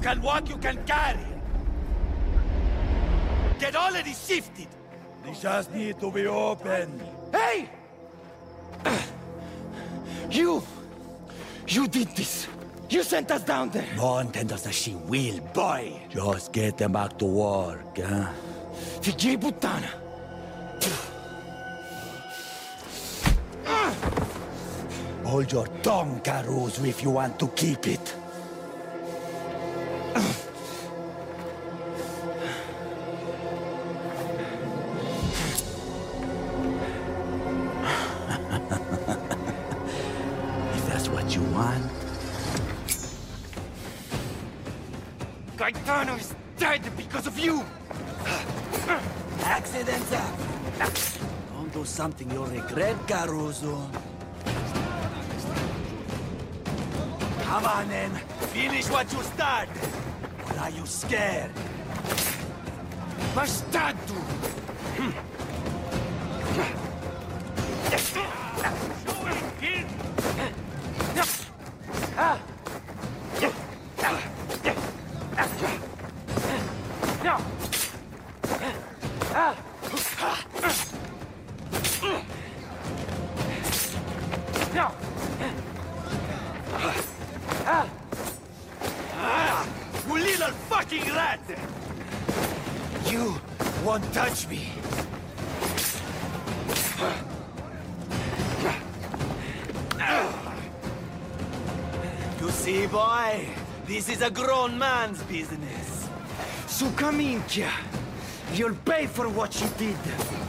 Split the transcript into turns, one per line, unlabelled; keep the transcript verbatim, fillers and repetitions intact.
can walk, you can carry. Get already shifted.
This just need to be open.
Hey! You! You did this! You sent us down there!
No one tells us that she will, boy. Just get them back to work, huh?
Figli puttana!
Hold your tongue, Caruso, if you want to keep it. If that's what you want.
Gaetano is dead because of you!
Accidents happen. Don't do something you'll regret, Caruso. Come on, then. Finish what you started. Or are you scared?
Bastardo!
You little fucking rat!
You won't touch me!
You see, boy? This is a grown man's business.
Suka minchia! You'll pay for what you did!